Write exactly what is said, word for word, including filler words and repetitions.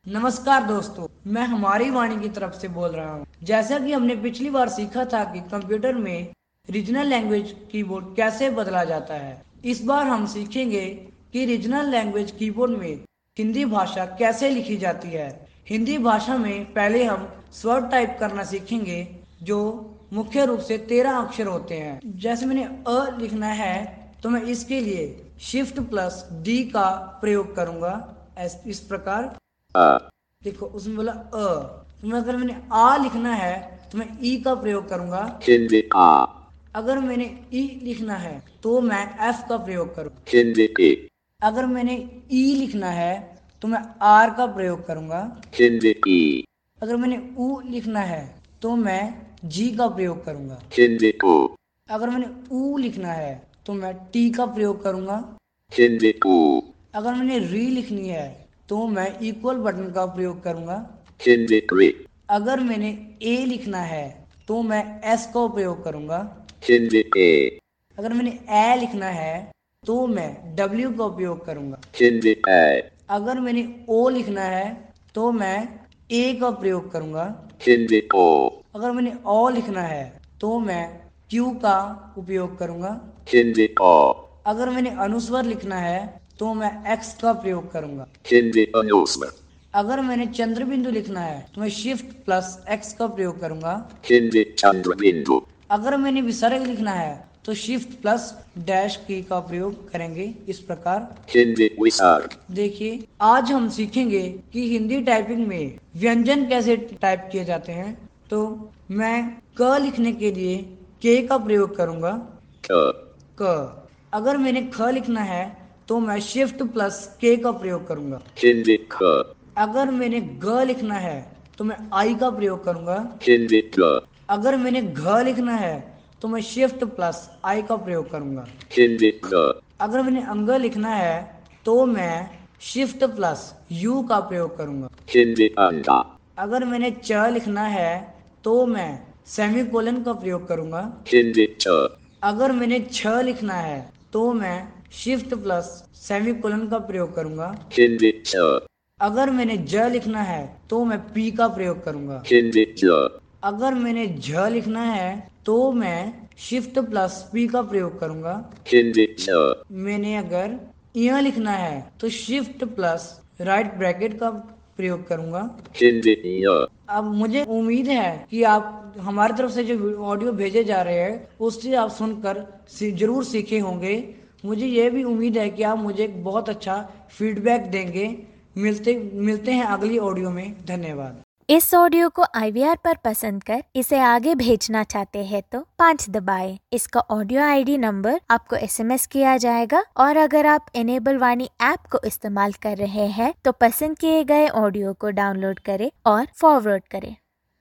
नमस्कार दोस्तों, मैं हमारी वाणी की तरफ से बोल रहा हूँ। जैसा कि हमने पिछली बार सीखा था कि कंप्यूटर में रीजनल लैंग्वेज कीबोर्ड कैसे बदला जाता है, इस बार हम सीखेंगे कि रीजनल लैंग्वेज कीबोर्ड में हिंदी भाषा कैसे लिखी जाती है। हिंदी भाषा में पहले हम स्वर टाइप करना सीखेंगे, जो मुख्य रूप से तेरह अक्षर होते हैं। जैसे मैंने अ लिखना है तो मैं इसके लिए शिफ्ट प्लस डी का प्रयोग करूंगा। इस प्रकार देखो, उसमें बोला अ, तो मैं अगर मैंने आ लिखना है तो मैं ई का प्रयोग करूंगा। हिंदी आ। अगर मैंने ई लिखना है तो मैं एफ का प्रयोग करूंगा। हिंदी ई। अगर मैंने ई लिखना है तो मैं आर का प्रयोग करूंगा। हिंदी ई। अगर मैंने ऊ लिखना है तो मैं जी का प्रयोग करूंगा। हिंदी ऊ। अगर मैंने ऊ लिखना है तो मैं टी का प्रयोग करूंगा। हिंदी ऊ। अगर मैंने री लिखनी है तो मैं इक्वल बटन का प्रयोग करूंगा। हिंदी री। अगर मैंने ए लिखना है तो मैं एस का उपयोग करूंगा। हिंदी ए। अगर मैंने ए लिखना है तो मैं डब्ल्यू का उपयोग करूंगा। हिंदी ए। अगर मैंने ओ लिखना है तो मैं ए का प्रयोग करूंगा। हिंदी ओ। अगर मैंने ओ लिखना है तो मैं क्यू का उपयोग करूंगा। हिंदी ओ। अगर मैंने अनुस्वर लिखना है तो मैं एक्स का प्रयोग करूंगा। हिंदी अनुस्वर। अगर मैंने चंद्र बिंदु लिखना है तो मैं शिफ्ट प्लस एक्स का प्रयोग करूंगा। हिंदी चंद्र बिंदु। अगर मैंने विसर्ग लिखना है तो शिफ्ट प्लस डैश की का प्रयोग करेंगे। इस प्रकार हिंदी विसर्ग। देखिए, आज हम सीखेंगे कि हिंदी टाइपिंग में व्यंजन कैसे टाइप किए जाते हैं। तो मैं क लिखने के लिए के का प्रयोग करूंगा। क। क। अगर मैंने ख लिखना है तो मैं शिफ्ट प्लस के का प्रयोग करूंगा। हिंदी ख। अगर मैंने ग लिखना है तो मैं आई का प्रयोग करूंगा। हिंदी ग। अगर मैंने घ लिखना है तो मैं शिफ्ट प्लस आई का प्रयोग करूंगा। हिंदी घ। अगर मैंने अंग लिखना है तो मैं शिफ्ट प्लस यू का प्रयोग करूंगा। हिंदी अंगा। अगर मैंने च लिखना है तो मैं सेमीकोलन का प्रयोग करूंगा। हिंदी छ। अगर मैंने छ लिखना है तो मैं शिफ्ट प्लस सेमीकोलन का प्रयोग करूंगा। हिंदी छ। अगर मैंने ज लिखना है तो मैं पी का प्रयोग करूंगा। हिंदी ज। अगर मैंने झ लिखना है तो मैं शिफ्ट प्लस पी का प्रयोग करूंगा। हिंदी झ। मैंने अगर य लिखना है तो शिफ्ट प्लस राइट ब्रैकेट का प्रयोग करूंगा। हिंदी य। अब मुझे उम्मीद है कि आप हमारी तरफ से जो ऑडियो भेजे जा रहे हैं उससे आप सुनकर जरूर सीखे होंगे। मुझे यह भी उम्मीद है कि आप मुझे बहुत अच्छा फीडबैक देंगे। मिलते मिलते हैं अगली ऑडियो में। धन्यवाद। इस ऑडियो को आई वी आर पर पसंद कर इसे आगे भेजना चाहते हैं तो पाँच दबाएं। इसका ऑडियो आई डी नंबर आपको एस एम एस किया जाएगा और अगर आप इनेबल वाणी ऐप को इस्तेमाल कर रहे हैं तो पसंद किए गए ऑडियो को डाउनलोड करें और फॉरवर्ड करें।